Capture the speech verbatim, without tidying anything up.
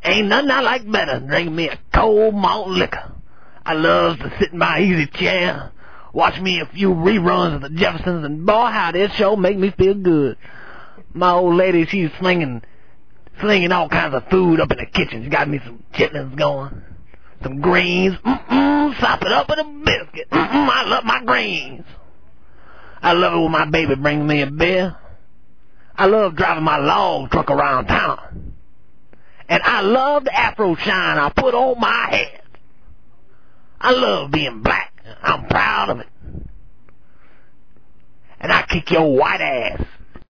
Ain't nothing I like better than drinking me a cold malt liquor. I loves to sit in my easy chair, watch me a few reruns of the Jeffersons, and boy, how this show make me feel good. My old lady, she's slinging, slinging all kinds of food up in the kitchen. She got me some chitlins going, some greens. Mm-mm, sop it up with a biscuit. Mm-mm, I love my greens. I love it when my baby brings me a beer. I love driving my log truck around town. And I love the afro shine I put on my head. I love being black. I'm proud of it. And I kick your white ass.